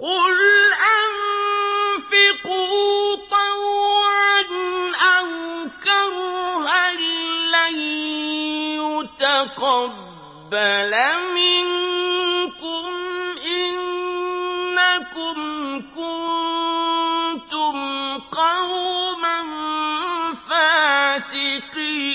قُلْ أَنفِقُوا طَوْعًا أَوْ كَرْهًا لَّن يُتَقَبَّلَ مِنكُمْ إِنَّكُمْ كُنتُمْ قَوْمًا فَاسِقِينَ